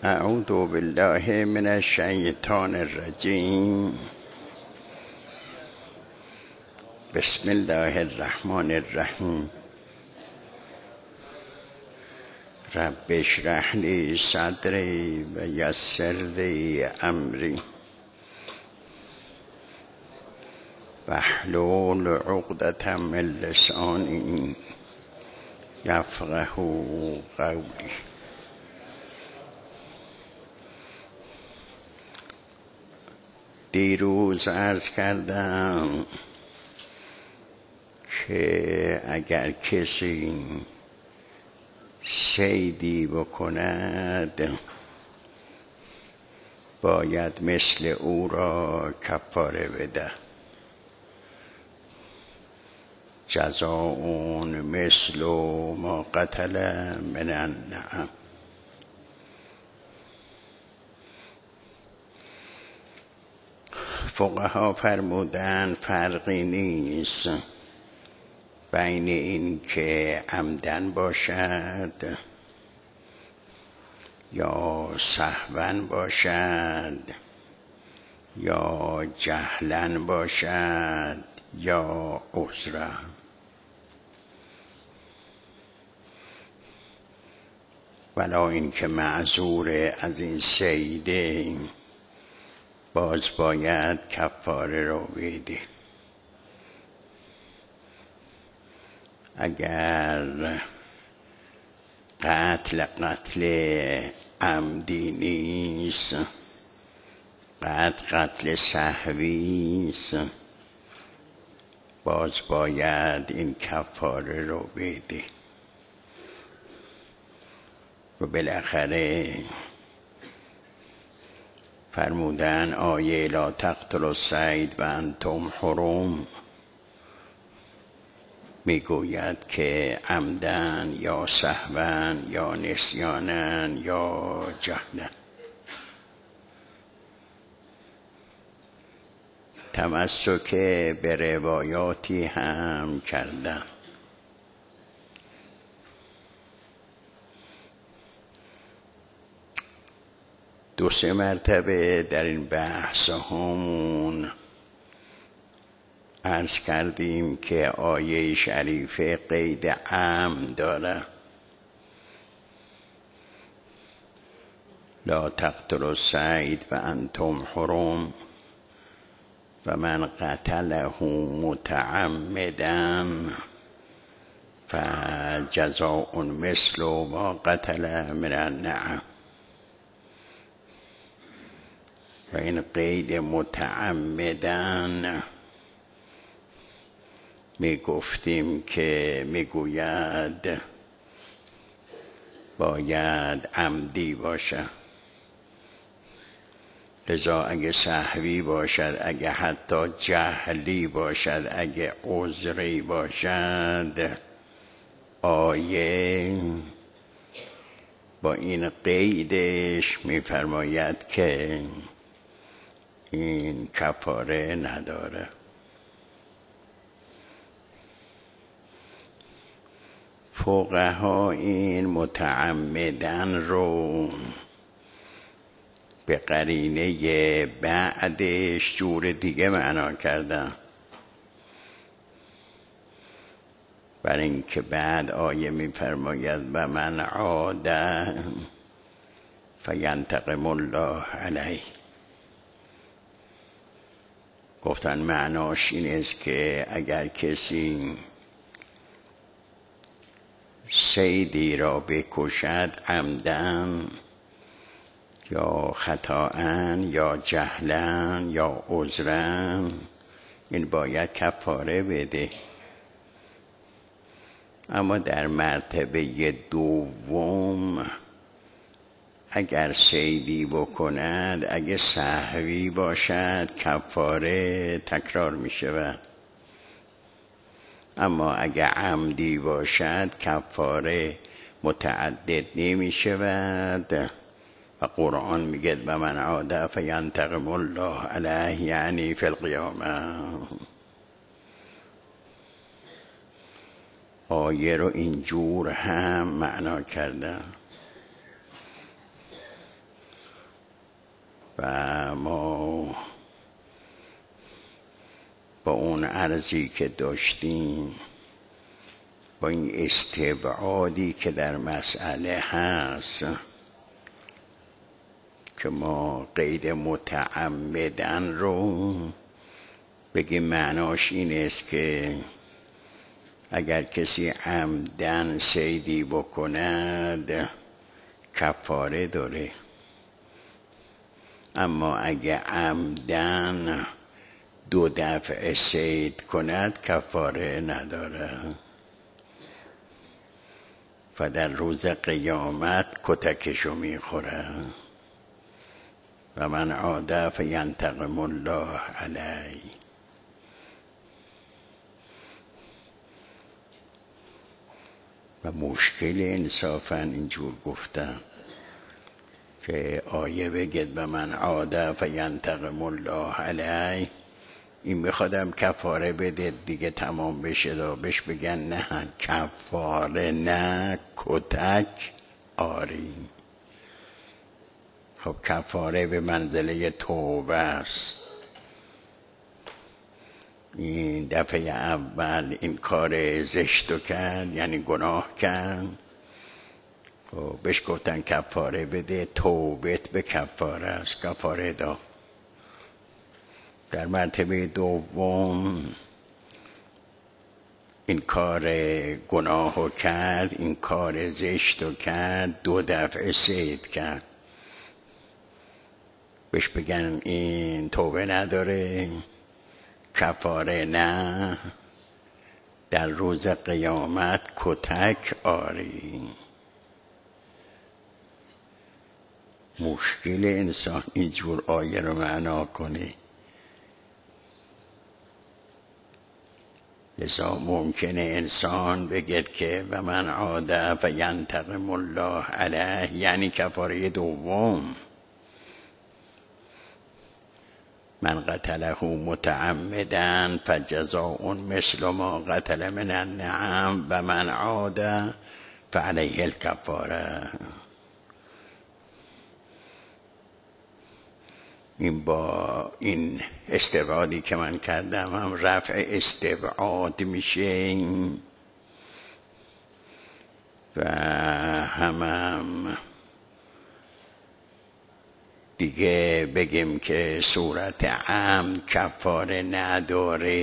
اعوذ بالله من الشیطان الرجیم. بسم الله الرحمن الرحیم. رب اشرح لی صدری و یسر لی امری واحلل عقدة من لسانی یفقهوا قولی. دیروز عرض کردم که اگر کسی صیدی بکند باید مثل او را کفاره بده. جزاء مثل ما قتل من النعم. فقها فرمودن فرقی نیست بین این که عمدن باشد یا سهوا باشد یا جهلا باشد یا عذرا. ولا این که معذور از این صیده باز باید کفاره رو بده. اگر قتل عمدی نیست، قتل سهوی است، باز باید این کفاره رو بده. و بالاخره فرمودن آیه لا تقتلوا الصید و انتم حرم میگوید که عمدن یا سهوا یا نسیانا یا جهلا. تمسک به روایاتی هم کردن. دو سه مرتبه در این بحث همون عرض کردیم که آیه شریفه قید عام داره. لا تقتلوا الصید و انتم حرم و من قتله متعمدا فجزاء مثل ما قتل من النعم. و این قید متعمدن میگفتیم که میگوید باید عمدی باشه. لذا اگه سهوی باشد، اگه حتی جهلی باشد، اگه عذری باشد، آیه با این قیدش میفرماید که این کفاره نداره. فقها این متعمدن رو به قرینه بعدش جور دیگه معنا کردن. برای اینکه بعد آیه میفرماید و من عاد فینتقم الله علیه. گفتن معناش این است که اگر کسی صیدی را بکشد عمدن یا خطاً یا جهلاً یا عذراً، این باید کفاره بده. اما در مرتبه دوم اگر صیدی بکند، اگه سهوی باشد کفاره تکرار می شود. اما اگه عمدی باشد کفاره متعدد نمی شود. و قرآن میگه و من عاد فینتقم الله علیه، یعنی فی القیامه. آیه رو اینجور هم معنا کردن. و ما با اون عرضی که داشتیم، با این استبعادی که در مسئله هست که ما قید متعمدن رو بگیم معناش این است که اگر کسی عمدن صیدی بکند کفاره داره، اما اگه عمدن 2 دفعه صید کند کفاره نداره و در روز قیامت کتکشو میخوره. و من عاد فینتقم الله علیه. و مشکل انصافا اینجور گفتم که آیه بگید به من عاد فینتقم الله علیه، این میخوادم کفاره بده دیگه تمام بشه، دا بهش بگن نه کفاره نه، کتک آری. خب کفاره به منزله توبه است. این دفعه اول این کار زشتو کرد، یعنی گناه کرد، خب بهش گفتن کفاره بده، توبت به کفاره است، کفاره دا. در مرتبه دوم این کار گناهو کرد، این کار زشتو کرد، 2 دفعه صید کرد، بهش بگن این توبه نداره، کفاره نه، در روز قیامت کتک آری. مشکل انسان اینجور آیه رو معنا کنه. لذا ممکنه انسان بگه که و من عاد فینتقم الله علیه، یعنی کفاره دوم. من قتله متعمدا فجزاء مثل ما قتل من النعم و من عاد فعلیه الکفاره. این با این استبعادی که من کردم هم رفع استبعاد میشه و هم دیگه بگیم که صورت عمد کفاره نداره،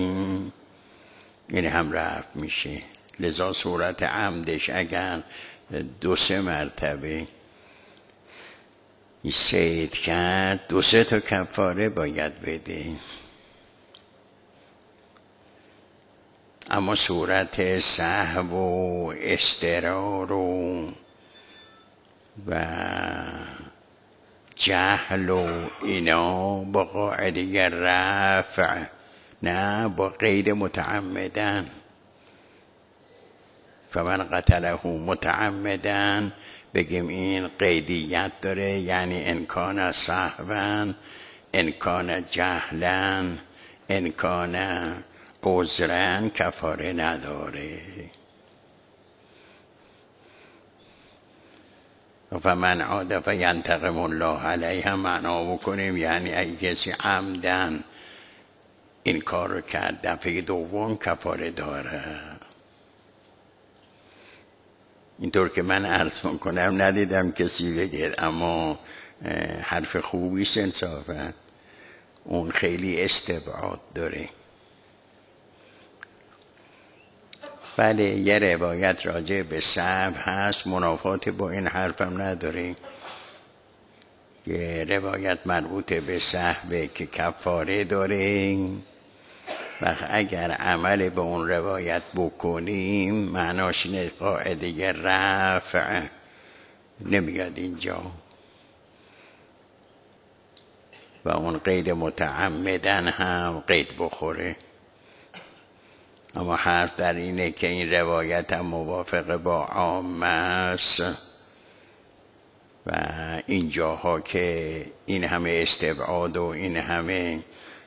این هم رفع میشه. لذا صورت عمدش اگر 2-3 مرتبه صید کرد 2-3 تا کفاره باید بده. اما صورت سهو و استرار و جهل و اینا با قاعده رفع، نه با قید متعمدن. فمن قتله متعمدن بگیم این قیدیت داره، یعنی انکان سهوا، انکان جهلا، انکان عذرا، کفاره نداره. فمن عاد فینتقم الله علیه هم معنا بکنیم، یعنی اگه کسی عمدن این کار رو کرد دفعه دوم کفاره داره. اینطور که من عرض کنم ندیدم کسی بگه، اما حرف خوبیست انصافا. اون خیلی استبعاد داره. بله یه روایت راجع به سهو هست، منافات با این حرفم نداره. یه روایت مربوط به سهو که کفاره داره و اگر عمل به اون روایت بکنیم معناش اینه قاعده رفع نمیاد اینجا و اون قید متعمدن هم قید بخوره. اما حرف در اینه که این روایت هم موافق با عامه است و این جاها که این همه استبعاد و این همه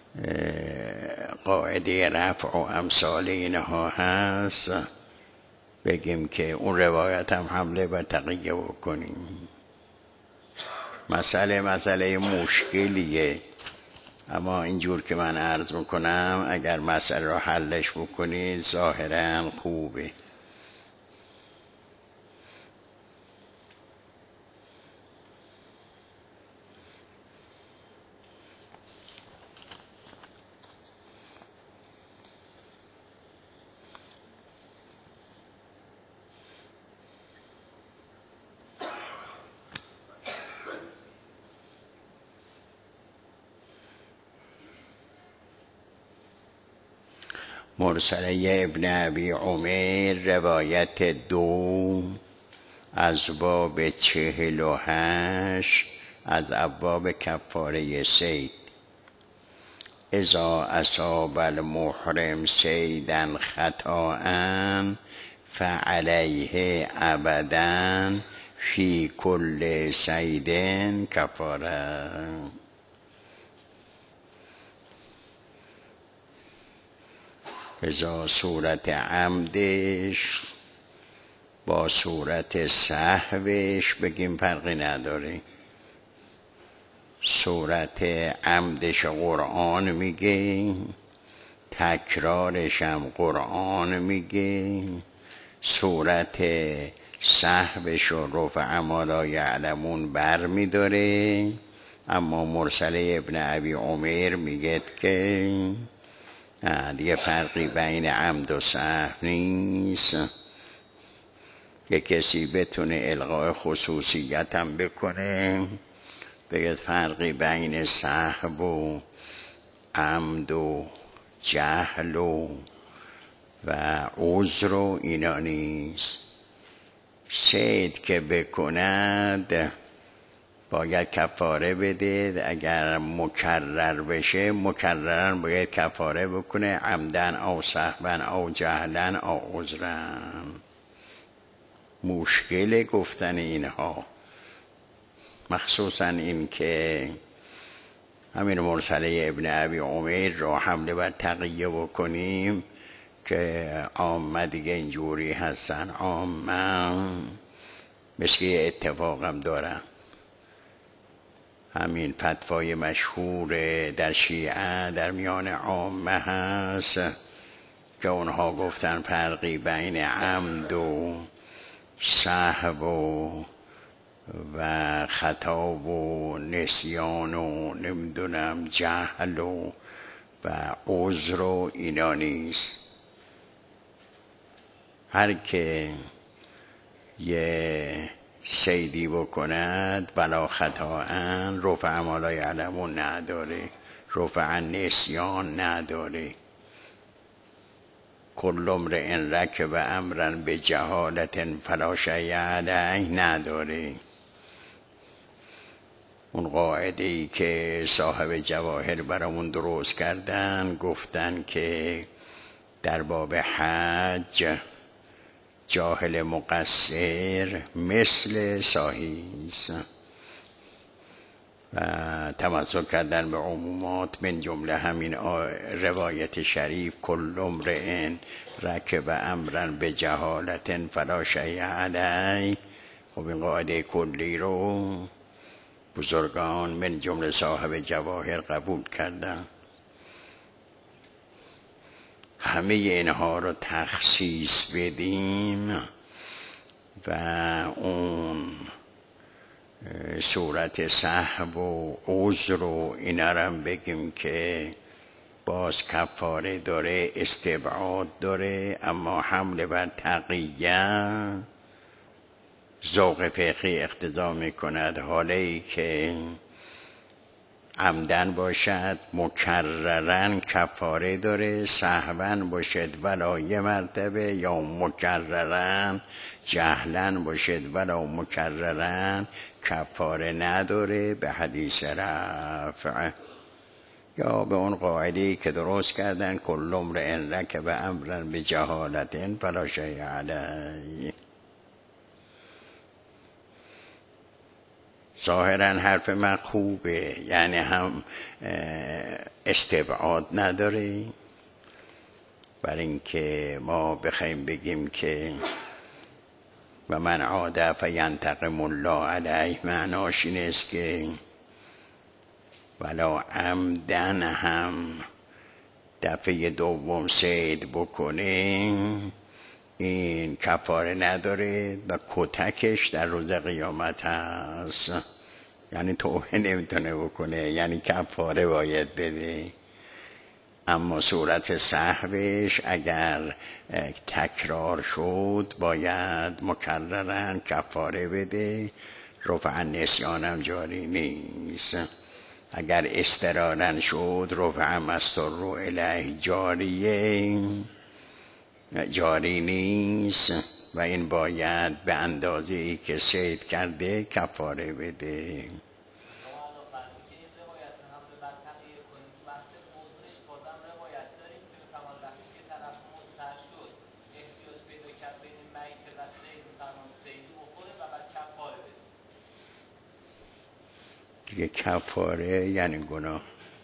قاعده رفع و امثال اینها هست، بگیم که اون روایت هم حمله و تقیه بکنیم. مسئله مشکلیه، اما اینجور که من عرض میکنم اگر مسئله رو حلش بکنید ظاهراً خوبه. مرسله ابن ابی عمیر روایت 2 از باب 48 از ابواب کفاره صید. اذا اصاب المحرم صیدا خطاء فعلیه ابدا فی کل صید کفاره. ازا صورت عمدش با صورت سهوش بگیم فرقی نداره. صورت عمدش قرآن میگه، تکرارش هم قرآن میگه. صورت سهوش و رفع ما لا یعلمون بر میداره. اما مرسله ابن ابی عمیر میگه که دیگه فرقی بین عمد و سهو نیست. یه کسی بتونه الغای خصوصیت هم بکنه، بگه فرقی بین سهو و عمد و جهل و عذر و اینا نیست. صید که بکند باید کفاره بده. اگر مکرر بشه مکررن باید کفاره بکنه، عمدن او سهون او جهلن او عذرن. مشکل گفتن اینها، مخصوصا این که همین مرسله ابن ابی عمیر رو حمله بر تقیه بکنیم که عامه دیگه اینجوری هستن. عامه مثل اتفاقم دارن. همین فتوای مشهور در شیعه در میان عامه هست که اونها گفتن فرقی بین عمد و سهو و خطا و نسیان و نمیدونم جهل و عذر و اینا نیست. هر که یه صیدی بکند بلا خطاءن رفع ما لا یعلمون نداره، رفع نسیان نداره. کل امرئ رکب امرا بجهالت فلا شیء علیه نداره. اون قاعده ای که صاحب جواهر برامون درست کردن، گفتن که در باب حج جاهل مقصر مثل صاحیست و تمسک کردن به عمومات، من جمله همین روایت شریف کل امرئ رکب امرا بجهالت فلا شیء علیه. خب این قاعده کلی رو بزرگان من جمله صاحب جواهر قبول کردن. همه اینها رو تخصیص بدیم و اون صورت سهو و عذر و اینا رو بگیم که باز کفاره داره، استبعاد داره، اما حمله بر تقیه ذوق فقهی اقتضا میکند حالی که عمدن باشد مکررن کفاره داره، سهون باشد ولا یه مرتبه، یا مکررن جهلن باشد ولا مکررن کفاره نداره به حدیث رفع. یا به اون قاعده‌ای که درست کردن کل امرئ رکب امرا بجهالت فلا شیء علیه. ظاهرا حرف من خوبه، یعنی هم استبعاد نداره، برای اینکه ما بخوایم بگیم که و من عاد فینتقم الله علیه معناش این است که ولا عمدن هم دفعه دوم صید بکنه این کفاره نداره و کتکش در روز قیامت هست، یعنی توبه نمیتونه بکنه، یعنی کفاره باید بده. اما صورت سهوش اگر تکرار شد باید مکررن کفاره بده، رفع نسیان هم جاری نیست. اگر استرارن شد رفع مستر رو الیه جاری نیست و این باید به اندازه ای که صید کرده کفاره بده. دیگه کفاره یعنی گناه.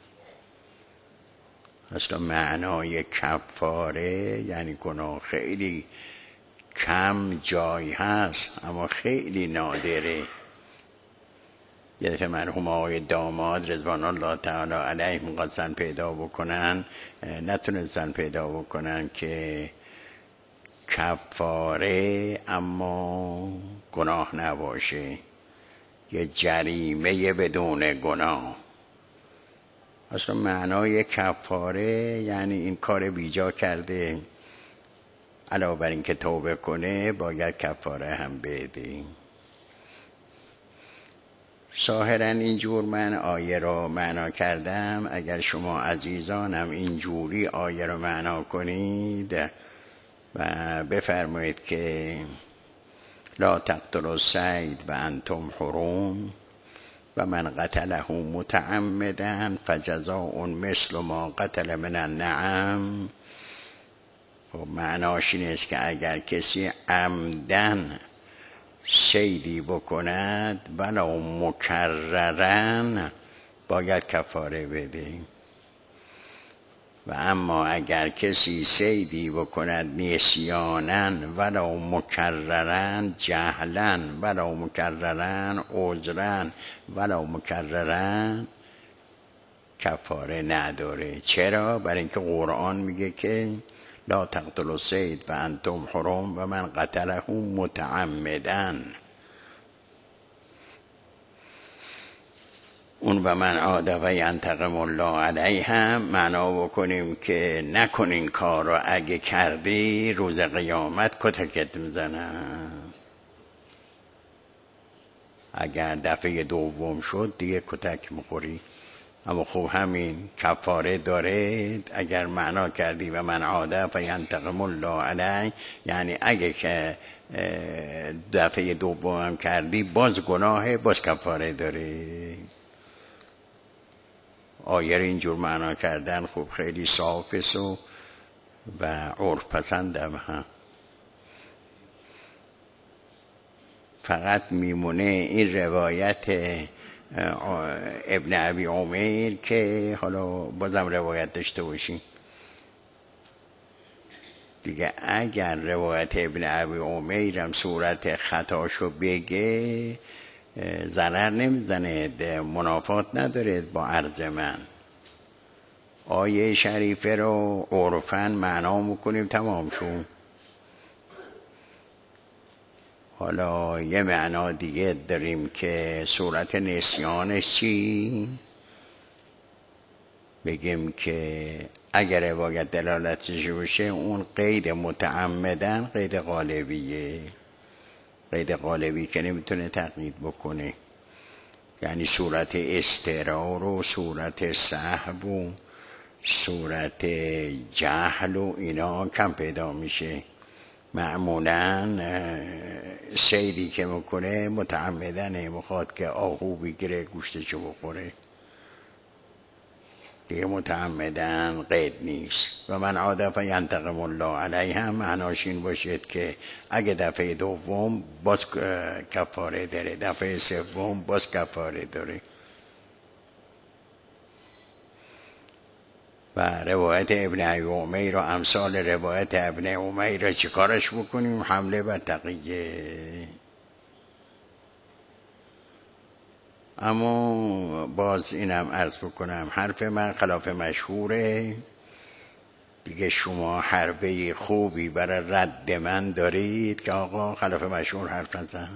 اصلا معنای کفاره یعنی گناه. خیلی کم جای هست اما خیلی نادره. یه دفعه مرحوم آقای داماد رضوان الله تعالی علیه می‌خواستن پیدا بکنن، نتونستن پیدا بکنن که کفاره اما گناه نباشه، یه جریمه بدون گناه. اصلا معنای کفاره یعنی این کار بیجا کرده، علاوه بر این که توبه کنه باید کفاره هم بده. ظاهرا اینجور من آیه رو معنا کردم. اگر شما عزیزانم اینجوری آیه رو معنا کنید و بفرمایید که لا تقتلوا الصید و انتم حرم و من قتله متعمدا فجزاء مثل ما قتل من النعم. خب معناش این است که اگر کسی عمدن صیدی بکند ولو مکررن باید کفاره بده، و اما اگر کسی صیدی بکند نسیانن ولو مکررن، جهلن ولو مکررن، عذرن ولو مکررن، کفاره نداره. چرا؟ برای اینکه قرآن میگه که لا تقتلوا الصید و انتم حرم و من قتله متعمدا. اون و من عاد و ینتقم الله علیه هم معنا بکنیم که نکنین کار رو، اگه کردی روز قیامت کتکت میزنن. اگر دفعه دوم شد دیگه کتک میخوری. اما خب همین کفاره داره. اگر معنا کردی و من عاد فینتقم الله علیه، یعنی اگه که دفعه دوم هم کردی باز گناه، باز کفاره داره. آیه رو اینجور معنا کردن خب خیلی صافه و عرف پسندم هم. فقط میمونه این روایت ابن ابی عمیر که حالا بازم روایت داشته باشیم دیگه. اگر روایت ابن ابی عمیر هم صورت خطاشو بگه ضرر نمیزنه، منافات نداره با عرض من. آیه شریفه رو عرفاً معنا میکنیم تمام شون. حالا یه معنا دیگه داریم که صورت نسیانش چی؟ بگیم که اگر روایت دلالتش بشه اون قید متعمدن قید غالبیه، قید غالبی که نمیتونه تقیید بکنه. یعنی صورت استرار و صورت سهو و صورت جهل و اینا کم پیدا میشه. معمولاً صیدی که میکنه متعمدنه، میخواد که آهو بگیره گوشتشو بخوره، دیگه متعمدن قید نیست. و من عاد فینتقم الله علیه هم معناش این باشد که اگه دفعه دوم باز کفاره داره، دفعه سوم باز کفاره داره. و روایت ابن ابی عمیر و امثال روایت ابن عمیر چی کارش بکنیم؟ حمله بر تقیه. اما باز اینم عرض بکنم حرف من خلاف مشهوره دیگه. شما حرفه خوبی برای رد من دارید که آقا خلاف مشهور حرف نزن.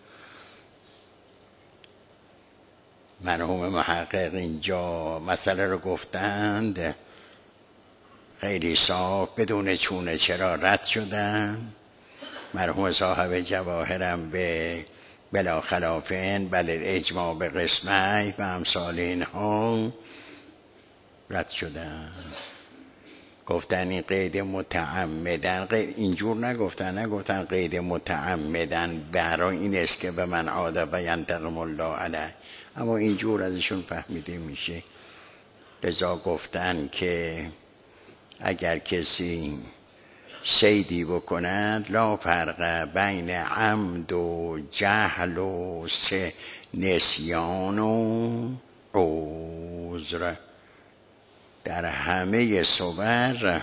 مرحوم محقق اینجا مسئله رو گفتند خیلی صاف بدون چونه چرا رد شدن. مرحوم صاحب جواهرم به بلا خلافین بل اجماع به قسمه و امثال اینها رد شدن. گفتن این قید متعمدن، اینجور نگفتن قید متعمدن برای این است که به من عاده و ینتقم الله علیه، اما اینجور ازشون فهمیده میشه. لذا گفتن که اگر کسی صیدی بکند لا فرق بین عمد و جهل و نسیان و عذر، در همه صور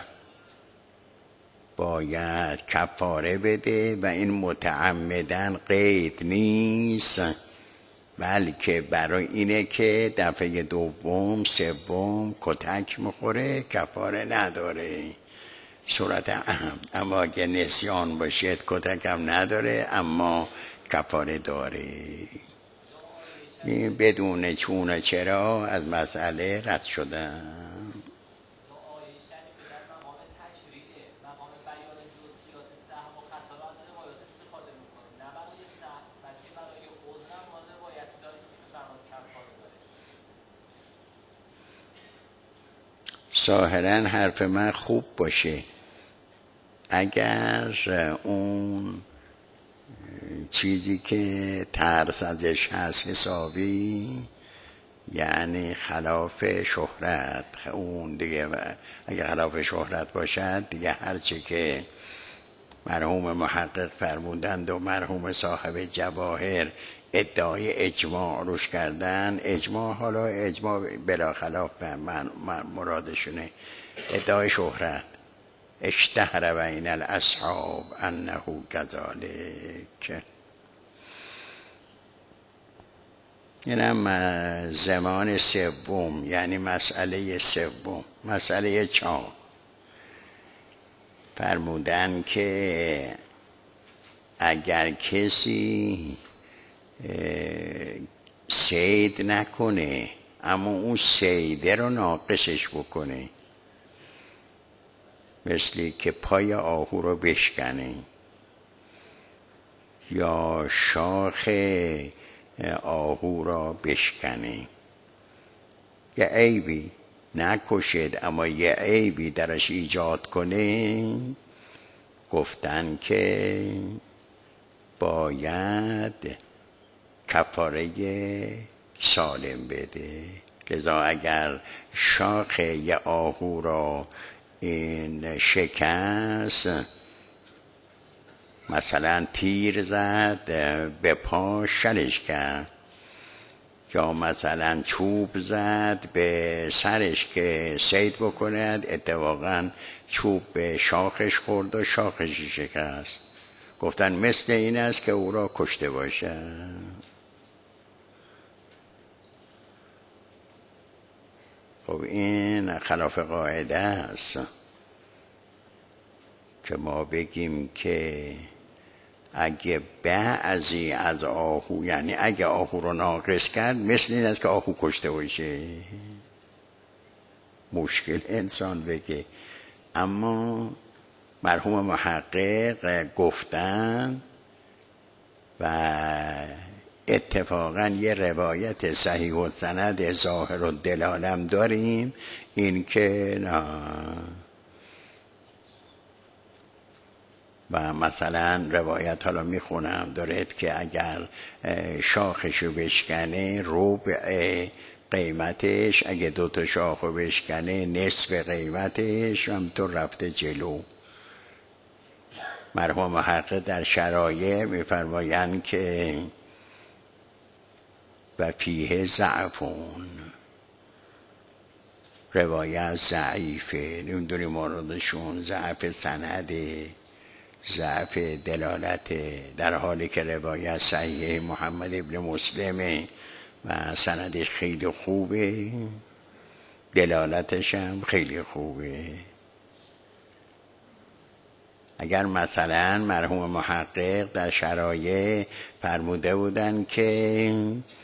باید کفاره بده و این متعمدن قید نیست، بلکه برای اینه که دفعه دوم سوم کتک میخوره کفاره نداره صورت اهم. اما اگه نسیان باشید کتک هم نداره اما کفاره داره. بدون چون چرا از مسئله رد شدن. ظاهرا حرف من خوب باشه اگر اون چیزی که ترس ازش هست حسابی، یعنی خلاف شهرت، اون دیگه اگه خلاف شهرت باشد دیگه هرچه که مرحوم محقق فرمودند و مرحوم صاحب جواهر ادعای اجماع روش کردن، اجماع حالا اجماع بلا خلاف من مرادشونه، ادعای شهرت اشتهر بین الاصحاب انه کذالک. اینم زمان سوم، یعنی مسئله سوم. مسئله 4 فرمودن که اگر کسی صید نکنه اما اون صیده رو ناقصش بکنه، مثلی که پای آهو رو بشکنه یا شاخ آهو را بشکنه، یه عیبی نکشید اما یه عیبی درش ایجاد کنه، گفتن که باید کفاره سالم بده. لذا اگر شاخ یه آهو را این شکست، مثلا تیر زد به پا شلش کرد، یا مثلا چوب زد به سرش که صید بکند، اتفاقا چوب به شاخش خورد و شاخش شکست، گفتن مثل این است که او را کشته باشد. خب این خلاف قاعده است که ما بگیم که اگه بعضی از آهو، یعنی اگه آهو رو ناقص کرد مثل این است که آهو کشته باشه. مشکل انسان بگه. اما مرحوم محقق گفتن و اتفاقا یه روایت صحیح السند ظاهر الدلالم داریم، این که نه. و مثلا روایت حالا میخونم دارد که اگر شاخشو بشکنه ربع قیمتش، اگه 2 شاخو بشکنه نصف قیمتش، همینطور رفته جلو. مرحوم محقق در شرایع میفرمایند که و فیه ضعفون، روایت ضعیفه، نمیدونی موردشون ضعف سنده، ضعف دلالت، در حالی که روایت صحیح محمد ابن مسلمه و سندش خیلی خوبه، دلالتش هم خیلی خوبه. اگر مثلا مرحوم محقق در شرایع فرموده بودن که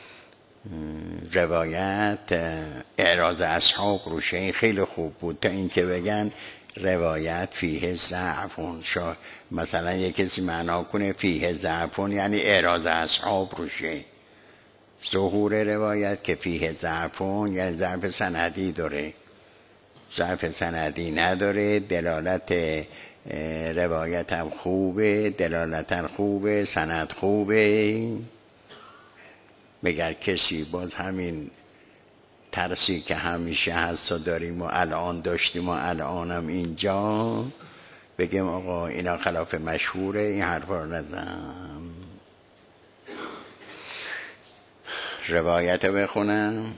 روایت اعراض اصحاب روشه، این خیلی خوب بود، تا اینکه بگن روایت فیه ضعفون. مثلا یک کسی معنا کنه فیه ضعفون یعنی اعراض اصحاب روشه، ظهور روایت که فیه ضعفون یعنی ضعف سندی داره، ضعف سندی نداره، دلالت روایت هم خوبه، دلالت هم خوبه، سند خوبه. مگر کسی باز همین ترسی که همیشه هست و داریم و الان داشتیم و الان هم اینجا بگیم آقا اینا خلاف مشهوره، این حرفا رو نزن. روایت رو بخونم.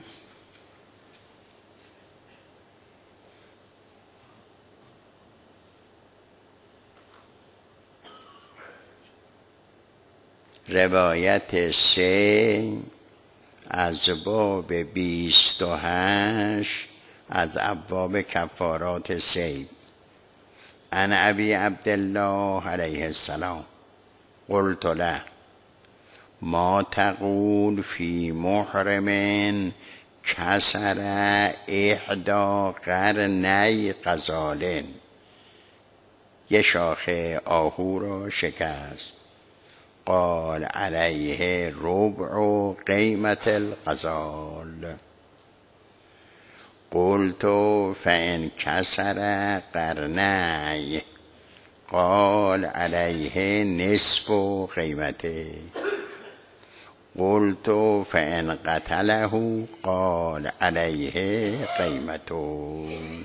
روایت 3 از باب 28 از ابواب کفارات صید. عن ابی عبدالله علیه السلام قلت له ما تقول فی محرم کسر احدا قرنی غزال، یه شاخه آهو را شکست. قال علیه ربع قیمت الغزال. قلت فإن کسر قرنی قال علیه نصف قیمته. قلت فإن قتله قال علیه قیمته.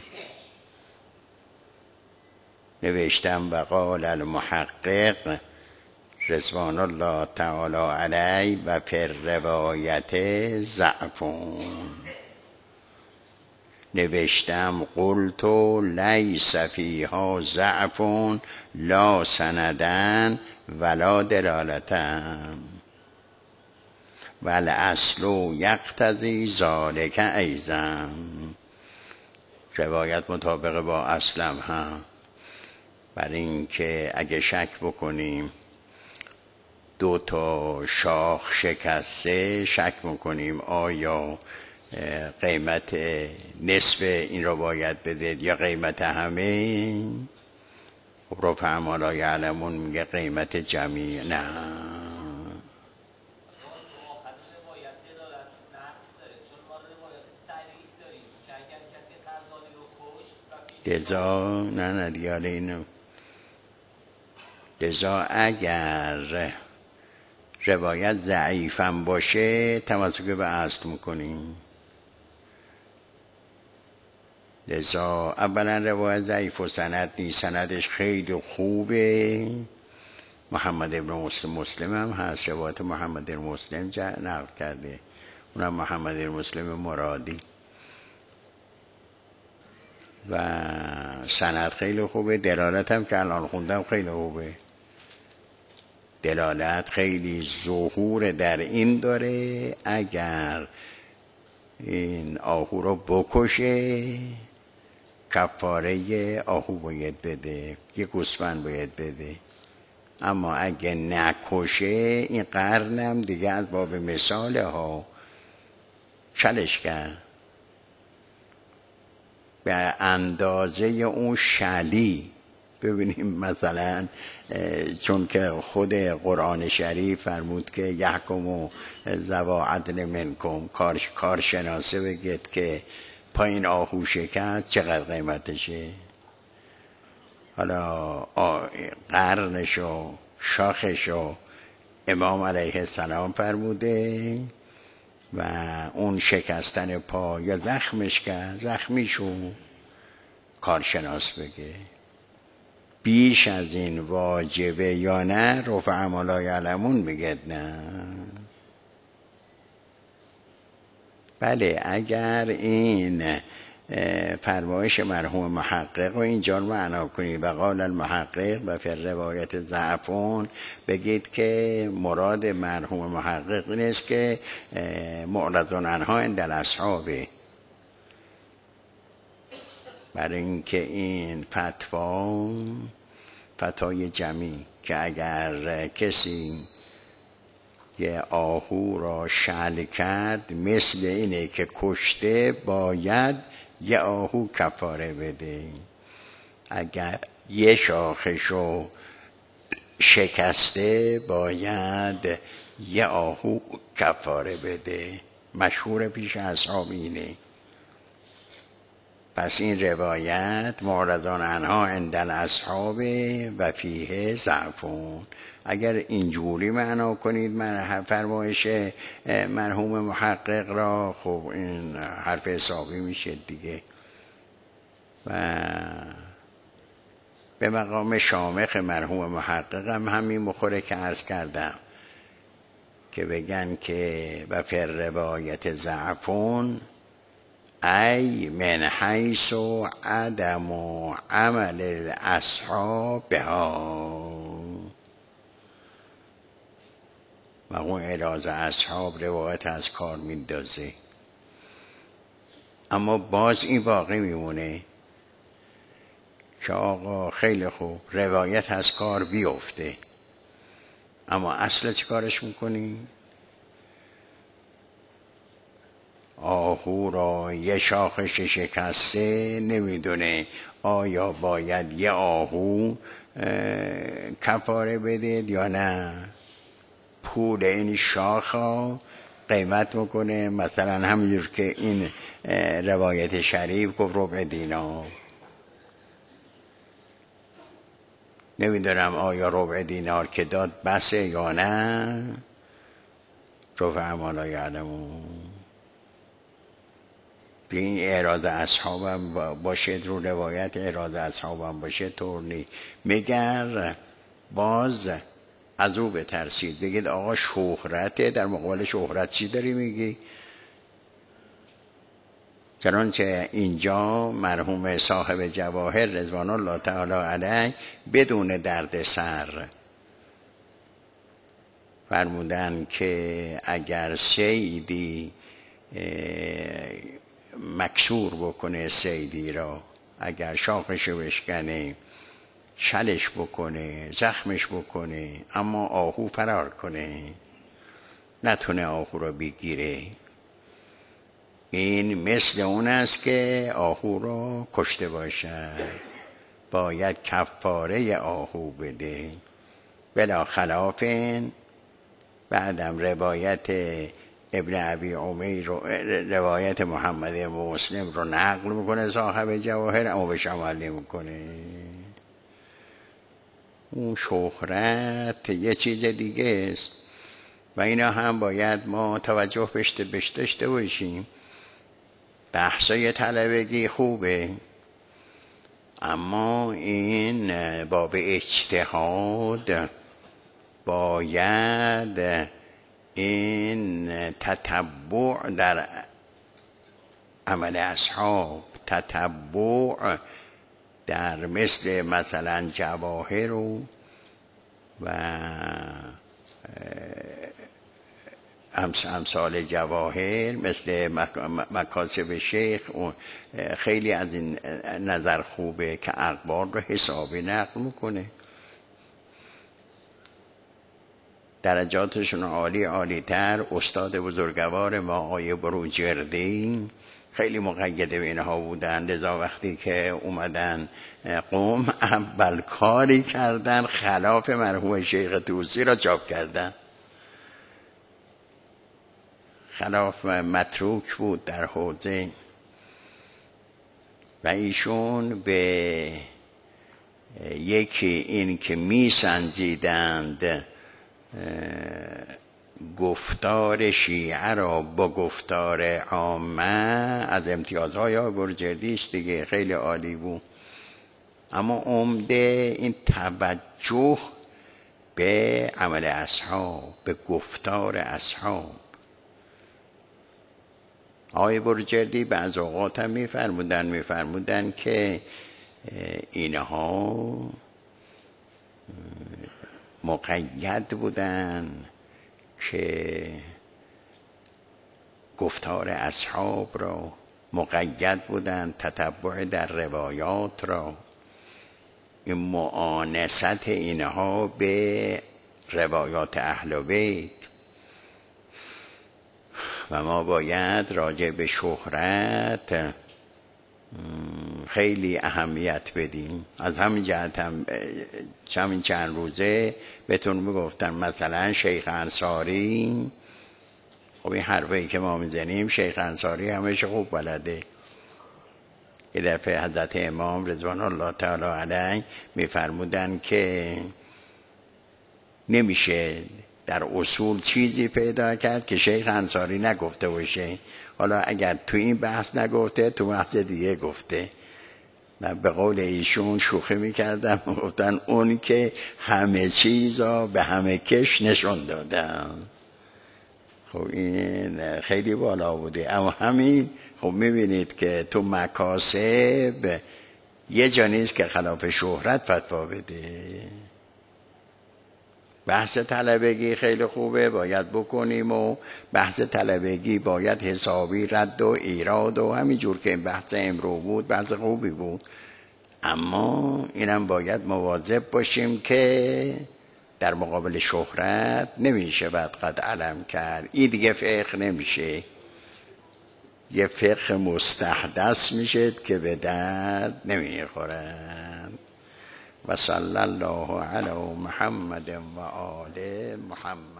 نوشتم و قال المحقق رضوان الله تعالی علیه و فی روایت ضعفون. نوشتم قلت لیس فیها ضعفون لا سندن ولا دلالتن والاصل یقتضی ذلک ایضا. روایت مطابق با اصلم هم، برای اینکه اگه شک بکنیم 2 شاخ شکسته، شک میکنیم آیا قیمت نصف این رو باید بدید یا قیمت همه. خب رفع لا یعلمون میگه قیمت جمعی. نه لذا نه دیگه اینو لذا اگر روایت ضعیفم باشه تمسک به اصل میکنیم. لذا اولا روایت ضعیف و سند نیست، سندش خیلی خوبه. محمد ابن مسلم هم هست، روایت محمد ابن مسلم نقل کرده، اونم محمد ابن مسلم مرادی و سند خیلی خوبه. دلالت هم که الان خوندم خیلی خوبه، دلالت خیلی ظهور در این داره اگر این آهو رو بکشه کفاره آهو باید بده، یه گوسفند باید بده. اما اگه نکشه این قرنم دیگه از باب مثال ها چلش کرد به اندازه اون شلی. ببینیم مثلا چون که خود قرآن شریف فرمود که یحکم ذوا عدل منکم، کارشناسه بگید که پایین آهو شکست چقدر قیمتشه. حالا قرنشو شاخشو امام علیه السلام فرموده و اون شکستن پا یا زخمش که زخمیشو کارشناس بگه. بیش از این واجبه یا نه؟ رفع ما لا یعلمون میگه نه. بله اگر این فرمایش مرحوم محقق رو اینجا معنا کنید. و قال المحقق و فی روایت ضعفون، بگید که مراد مرحوم محقق این است که معرضون عنها عند الاصحابه، برای اینکه این فتوای جمعی که اگر کسی یه آهو را شل کرد مثل اینه که کشته، باید یه آهو کفاره بده. اگر یه شاخشو شکسته باید یه آهو کفاره بده. مشهور پیش اصحاب اینه. پس این روایت معرضان عنها عند الاصحاب و فیه ضعفون. اگر اینجوری معنا کنید فرمایش مرحوم محقق را، خب این حرف حسابی میشه دیگه. و به مقام شامخ مرحوم محقق هم همین مخوره که عرض کردم، که بگن که و فی روایت ضعفون ای من حیث عدم عمل الاصحاب بها. و اون اعراض اصحاب روایت از کار میندازه، اما باز این باقی میمونه که آقا خیلی خوب روایت از کار بیفته، اما اصل چی کارش میکنی؟ آهو را یه شاخش شکسته، نمیدونه آیا باید یه آهو کفاره بده یا نه. پول این شاخا قیمت میکنه، مثلا همینجور که این روایت شریف گفت ربع دینار، نمیدونم آیا ربع دینار که داد بسه یا نه. رفع ما لا یعلمون. این اعراض اصحابم باشه، رو روایت اعراض اصحابم باشه طور نی. مگر باز از او بترسید، بگید آقا شهرته، در مقابل شهرت چی داری میگی؟ چنانچه اینجا مرحوم صاحب جواهر رضوان الله تعالی علیه بدون درد سر فرمودن که اگر صیدی مکسور بکنه، صیدی را اگر شاخش بشکنه، شلش بکنه، زخمش بکنه، اما آهو فرار کنه، نتونه آهو را بگیره، این مثل اون است که آهو را کشته باشد، باید کفاره آهو بده. بلا خلاف بعدم روایت ابن ابی عمیر روایت محمد مسلم رو نقل میکنه صاحب جواهر، اما بهش عمل نمیکنه. اون شهرت یه چیز دیگه است و اینا هم باید ما توجه بهش داشته باشیم. بحثای طلبگی خوبه، اما این باب اجتهاد باید این تتبع در عمل اصحاب، تتبع در مثلا جواهر و امثال جواهر، مثل مکاسب شیخ، خیلی از این نظر خوبه که اقوال رو حسابی نقل میکنه، درجاتشون عالی تر. استاد بزرگوار ما آقای بروجردی خیلی مقید به اینها بودن، لذا وقتی که اومدن قم اول کاری کردن خلاف مرحوم شیخ طوسی را چاپ کردن. خلاف متروک بود در حوزه و ایشون به یکی این که می سنجیدند گفتار شیعه را با گفتار عامه، از امتیازهای بروجردی است دیگه، خیلی عالی بود. اما عمده این توجه به عمل اصحاب، به گفتار اصحاب. آقای بروجردی بعض اوقات هم میفرمودن که اینها مقید بودن که گفتار اصحاب را، مقید بودن تتبع در روایات را، این معانست اینها به روایات اهل بیت. و ما باید راجع به شهرت خیلی اهمیت بدیم. از همین جهت هم همین چند روزه بهتون میگفتم مثلا شیخ انصاری، خب این حرفایی که ما میزنیم شیخ انصاری همش خوب بلده. یه دفعه حضرت امام رضوان الله تعالی علیه میفرمودن که نمیشه در اصول چیزی پیدا کرد که شیخ انصاری نگفته باشه. حالا اگر تو این بحث نگفته تو بحث دیگه گفته. من به قول ایشون شوخی میکردم، گفتن اون که همه چیزا به همه کش نشون دادن. خب این خیلی بالا بوده. اما همین خب میبینید که تو مکاسب یه جا نیست که خلاف شهرت فتوا بده. بحث طلبگی خیلی خوبه، باید بکنیم، و بحث طلبگی باید حسابی رد و ایراد و همین جور که این بحث امرو بود بحث خوبی بود. اما اینم باید مواظب باشیم که در مقابل شهرت نمیشه بعد قد علم کرد. این دیگه فقه نمیشه، یه فقه مستحدث میشه که به درد نمیخورن. و صلی الله علی محمد و آل محمد.